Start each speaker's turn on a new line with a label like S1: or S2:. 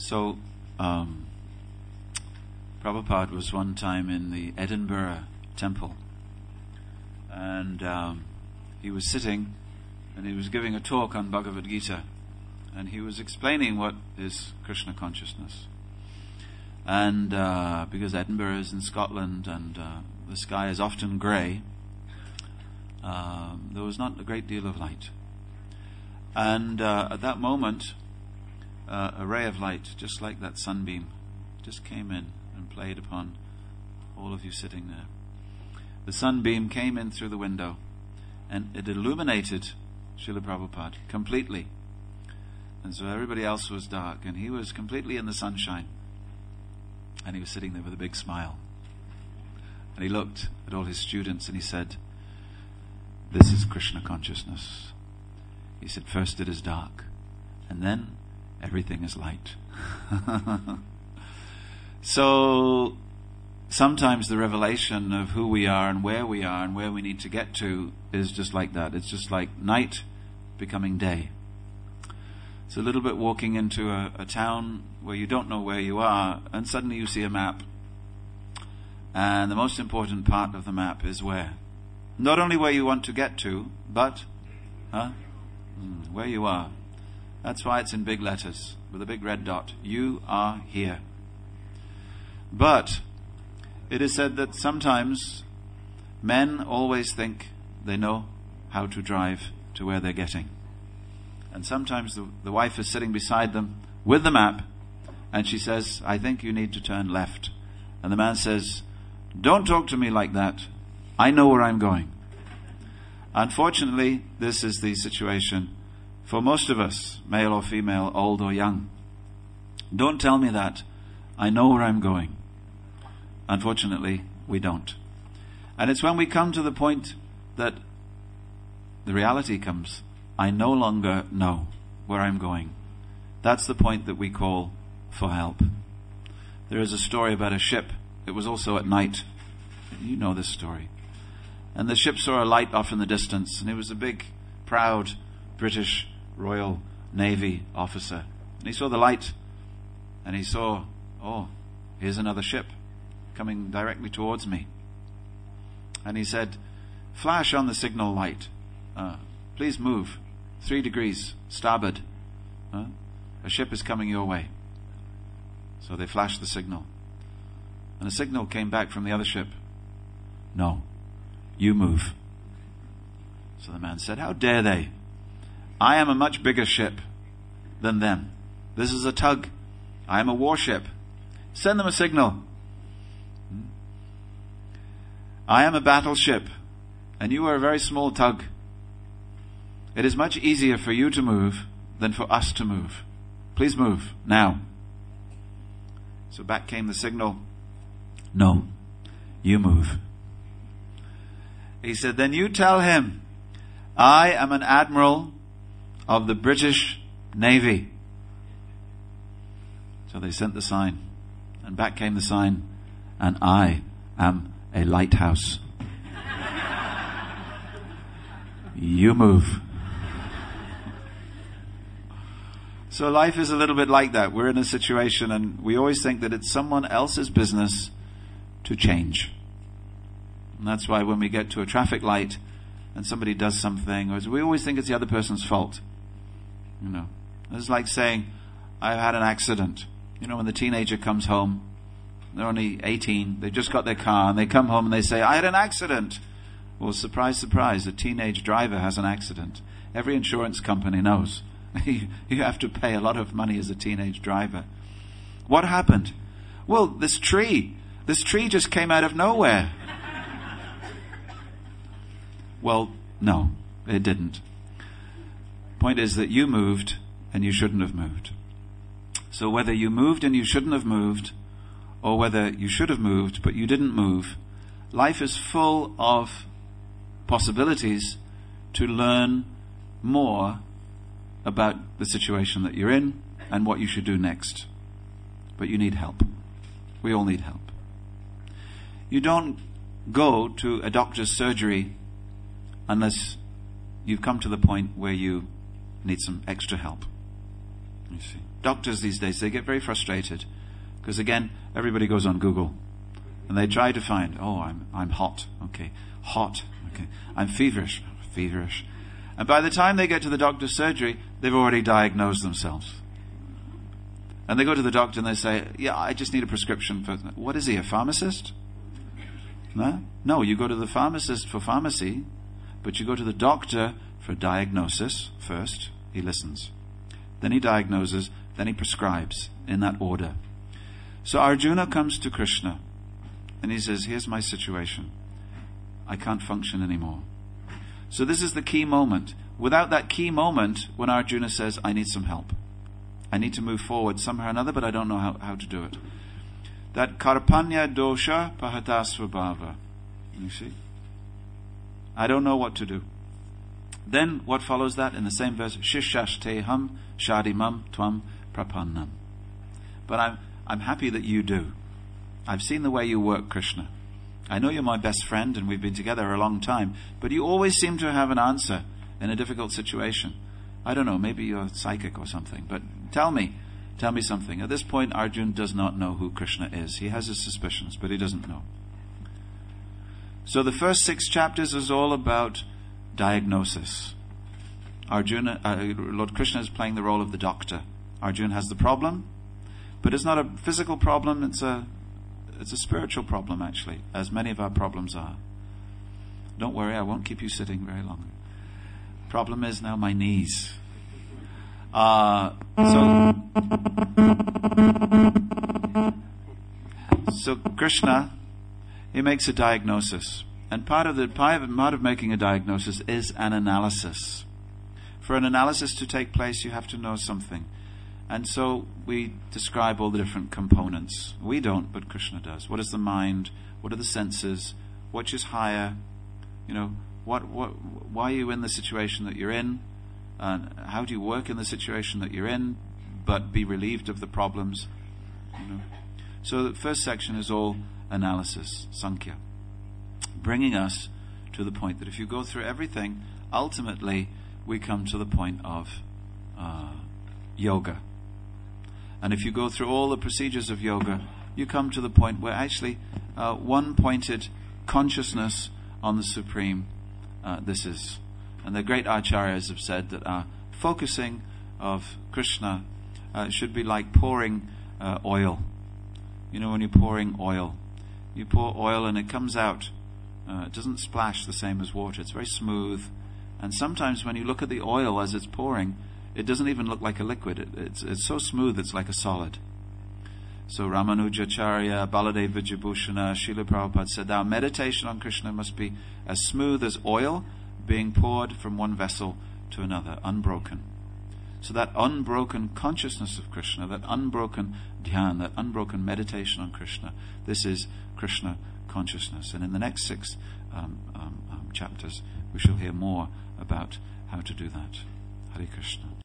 S1: So, Prabhupada was one time in the Edinburgh temple, and he was sitting and he was giving a talk on Bhagavad Gita, and he was explaining what is Krishna consciousness. And because Edinburgh is in Scotland and the sky is often grey, there was not a great deal of light. And at that moment, a ray of light, just like that sunbeam, just came in and played upon all of you sitting there. The sunbeam came in through the window and it illuminated Srila Prabhupada completely. And so everybody else was dark and he was completely in the sunshine. And he was sitting there with a big smile. And he looked at all his students and he said, "This is Krishna consciousness." He said, "First it is dark, and then everything is light." So sometimes the revelation of who we are and where we need to get to is just like that. It's just like night becoming day. It's a little bit walking into a town where you don't know where you are, and suddenly you see a map. And the most important part of the map is where? Not only where you want to get to, but where you are. That's why it's in big letters with a big red dot. You are here. But it is said that sometimes men always think they know how to drive to where they're getting. And sometimes the wife is sitting beside them with the map and she says, "I think you need to turn left." And the man says, "Don't talk to me like that. I know where I'm going." Unfortunately, this is the situation for most of us, male or female, old or young. Don't tell me that. I know where I'm going. Unfortunately, we don't. And it's when we come to the point that the reality comes. I no longer know where I'm going. That's the point that we call for help. There is a story about a ship. It was also at night. You know this story. And the ship saw a light off in the distance, and it was a big, proud British Royal Navy officer. And he saw the light, and he saw, "Oh, here's another ship coming directly towards me." And he said, "Flash on the signal light. Please move 3 degrees starboard. A ship is coming your way." So they flashed the signal. And a signal came back from the other ship. "No, you move." So the man said, "How dare they? I am a much bigger ship than them. This is a tug. I am a warship. Send them a signal. I am a battleship, and you are a very small tug. It is much easier for you to move than for us to move. Please move, now." So back came the signal. "No, you move." He said, "Then you tell him, I am an admiral of the British Navy." So they sent the sign, and back came the sign, "And I am a lighthouse. You move." So life is a little bit like that. We're in a situation and we always think that it's someone else's business to change. And that's why when we get to a traffic light and somebody does something, we always think it's the other person's fault. You know, it's like saying, "I've had an accident." You know, when the teenager comes home, they're only 18, they've just got their car, and they come home and they say, "I had an accident." Well, surprise, surprise, a teenage driver has an accident. Every insurance company knows. You have to pay a lot of money as a teenage driver. What happened? Well, this tree just came out of nowhere. Well, no, it didn't. Point is that you moved and you shouldn't have moved. So whether you moved and you shouldn't have moved, or whether you should have moved but you didn't move, life is full of possibilities to learn more about the situation that you're in and what you should do next. But you need help. We all need help. You don't go to a doctor's surgery unless you've come to the point where you need some extra help. You see, doctors these days, they get very frustrated because again, everybody goes on Google and they try to find, I'm hot, okay, hot, okay, I'm feverish, and by the time they get to the doctor's surgery, they've already diagnosed themselves. And they go to the doctor and they say, I just need a prescription for... What is he, a pharmacist? No, you go to the pharmacist for pharmacy, but you go to the doctor for diagnosis first. He listens. Then he diagnoses, then he prescribes in that order. So Arjuna comes to Krishna and he says, here's my situation. I can't function anymore. So this is the key moment. Without that key moment, when Arjuna says, I need some help. I need to move forward somehow or another, but I don't know how to do it. That karpanya dosha pahatasvabhava. You see? I don't know what to do. Then what follows that in the same verse? Shishashteham shadimam tvam prapannam. But I'm happy that you do. I've seen the way you work, Krishna. I know you're my best friend and we've been together a long time, but you always seem to have an answer in a difficult situation. I don't know, maybe you're psychic or something, but tell me something. At this point, Arjuna does not know who Krishna is. He has his suspicions, but he doesn't know. So the first 6 chapters is all about diagnosis. Lord Krishna is playing the role of the doctor. Arjuna has the problem, but it's not a physical problem, it's a spiritual problem actually, as many of our problems are. Don't worry, I won't keep you sitting very long. Problem is now my knees. So Krishna, he makes a diagnosis, and part of making a diagnosis is an analysis. For an analysis to take place, you have to know something, and so we describe all the different components. We don't, but Krishna does. What is the mind? What are the senses? Which is higher? Why are you in the situation that you're in? How do you work in the situation that you're in, but be relieved of the problems? So the first section is all analysis, Sankhya, bringing us to the point that if you go through everything, ultimately we come to the point of yoga. And if you go through all the procedures of yoga, you come to the point where actually one-pointed consciousness on the Supreme, this is. And the great acharyas have said that our focusing of Krishna should be like pouring oil. When you're pouring oil, you pour oil and it comes out. It doesn't splash the same as water. It's very smooth. And sometimes when you look at the oil as it's pouring, it doesn't even look like a liquid. It's so smooth, it's like a solid. So Ramanujacharya, Baladev Vijayabhushana, Srila Prabhupada said our meditation on Krishna must be as smooth as oil being poured from one vessel to another, unbroken. So that unbroken consciousness of Krishna, that unbroken dhyan, that unbroken meditation on Krishna, this is Krishna consciousness. And in the next 6 chapters, we shall hear more about how to do that. Hare Krishna.